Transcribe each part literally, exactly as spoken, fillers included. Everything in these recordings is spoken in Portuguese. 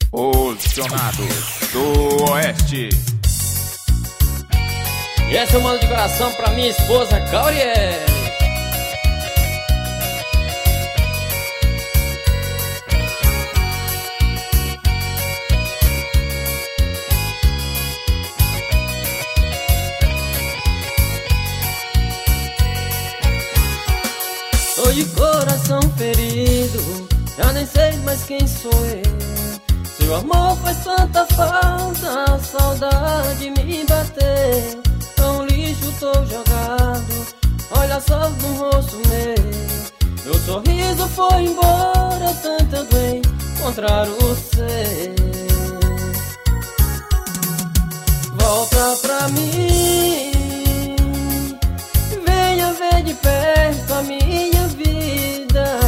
Posicionados do Oeste. E essa eu mando de coração pra minha esposa Cauriel. Tô de coração ferido, já nem sei mais quem sou eu. Seu amor faz tanta falta, a saudade me bateu. Tão lixo tô jogado, olha só no rosto meu. Meu sorriso foi embora, tentando encontrar o seu. Volta pra mim, venha ver de perto a minha vida.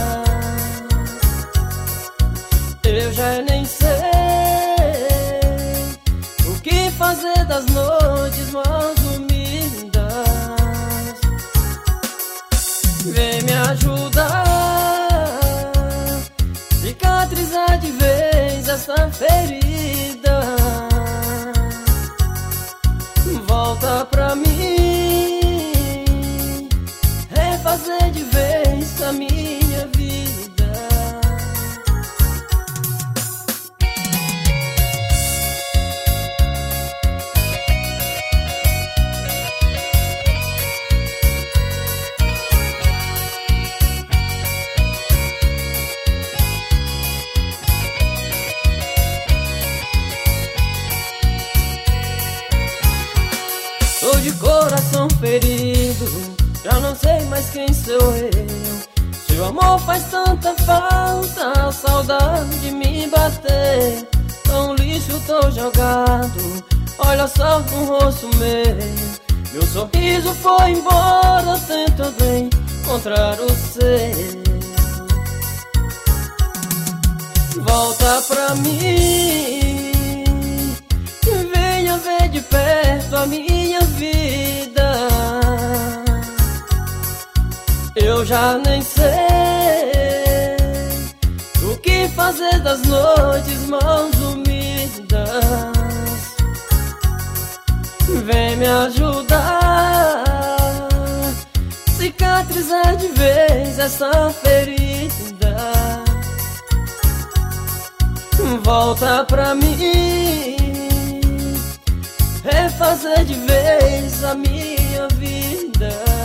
Eu já nem sei o que fazer das noites mais úmidas. Vem me ajudar, cicatrizar de vez essa ferida. Volta pra mim, refazer de vez a minha vida. Tô de coração ferido, já não sei mais quem sou eu. Seu amor faz tanta falta, a saudade me bateu. Tão lixo tô jogado, olha só no rosto meu. Meu sorriso foi embora, tentando encontrar o seu. Volta pra mim, venha ver de perto a minha vida. Eu já nem sei o que fazer das noites mais úmidas. Vem me ajudar, cicatrizar de vez essa ferida. Volta pra mim, refazer de vez a minha vida.